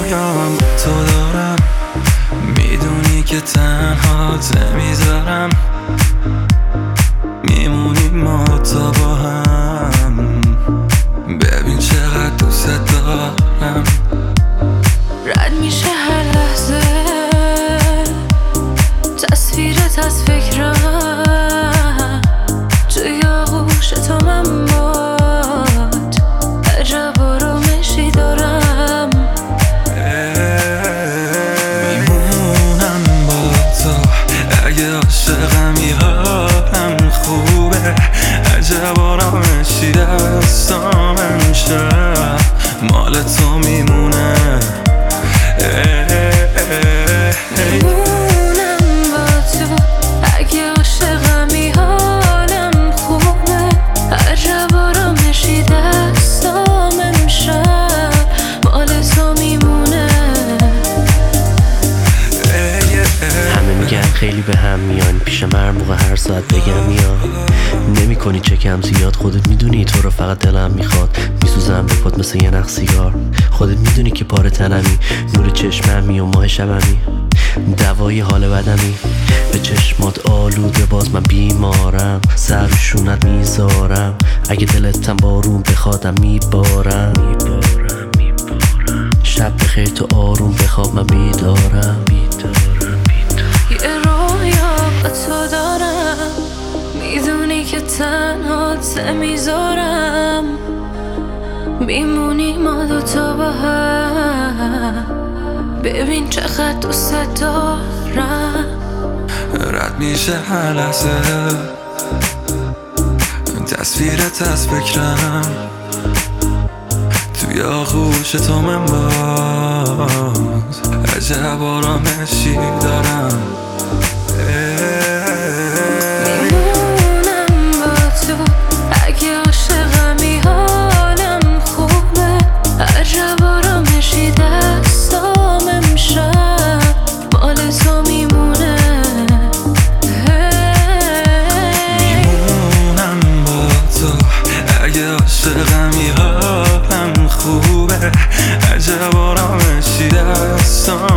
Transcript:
رویام تو دارم، میدونی که تنهات نمیذارم، میمونیم ما تا با هم، ببین چقدر دوست دارم. رد میشه هر لحظه تصویرت از فکرم، توی آغوش تو من باد عجب آرامشی دارم. میمونم با تو اگه عاشقمی حالم خوبه، عجب آرامشی دستام امشب مال تو میمونه. میمونم با تو اگه عاشقمی حالم خوبه، عجب آرامشی دستام امشب مال تو میمونه. همه میگن خیلی به هم میان، پیشم هر موقع هر ساعت بگم یا نمی کنی چکم زیاد. خودت میدونی تو رو فقط دلم میخواد، میسوزم به پات مثل یه نخ سیگار. خودت میدونی که پاره تنمی، نور چشممی و ماه شبمی، دوای حال بدمی. به چشمات آلوده باز من بیمارم، سر و شونت میذارم، اگه دلتم بارون بخوادم میبارم. شب بخیر تو آروم بخواب من بیدارم. یه رویا با تو دارم، میدونی که تنهات نمیذارم، میمونی ما دوتا با هم، ببین چقدر دوست دارم. رد میشه هر لحظه تصویرت از فکرم، توی آغوش تو من باز عجب آرامشی دارم. میمونم با تو اگه عاشقمی حالم خوبه، عجب آرامشی دستام امشب مال تو میمونه. میمونم با تو اگه عاشقمی حالم خوبه، عجب آرامشی دستام